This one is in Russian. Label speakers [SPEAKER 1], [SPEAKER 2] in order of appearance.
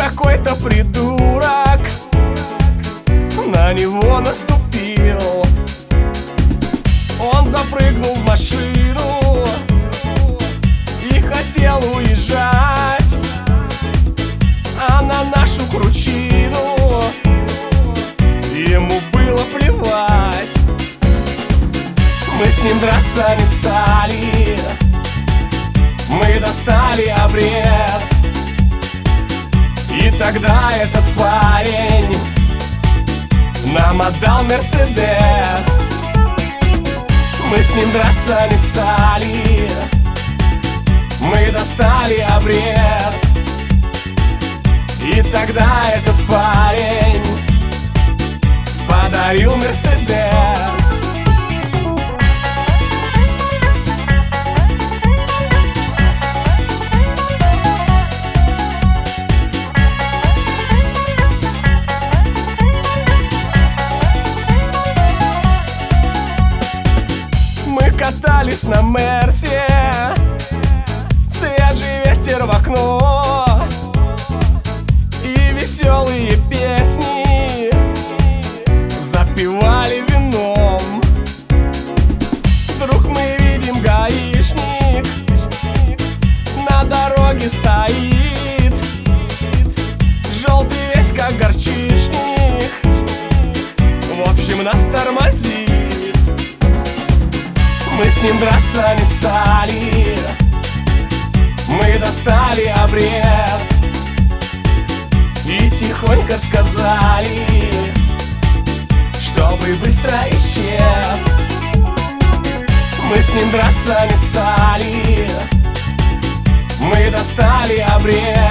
[SPEAKER 1] какой-то придурок на него наступил. Он запрыгнул в машину и хотел уезжать, а на нашу кручину ему было плевать. Мы с ним драться не стали, мы достали обрез. И тогда этот парень нам отдал Мерседес. Мы с ним драться не стали, мы достали обрез. И тогда этот парень подарил Мерседес. Катались на Мерсе, свежий ветер в окно и веселые песни запивали вином. Вдруг мы видим гаишник на дороге стоит, желтый весь как горчишник, в общем нас тормозит. Мы с ним драться не стали, мы достали обрез и тихонько сказали, чтобы быстро исчез. Мы с ним драться не стали, мы достали обрез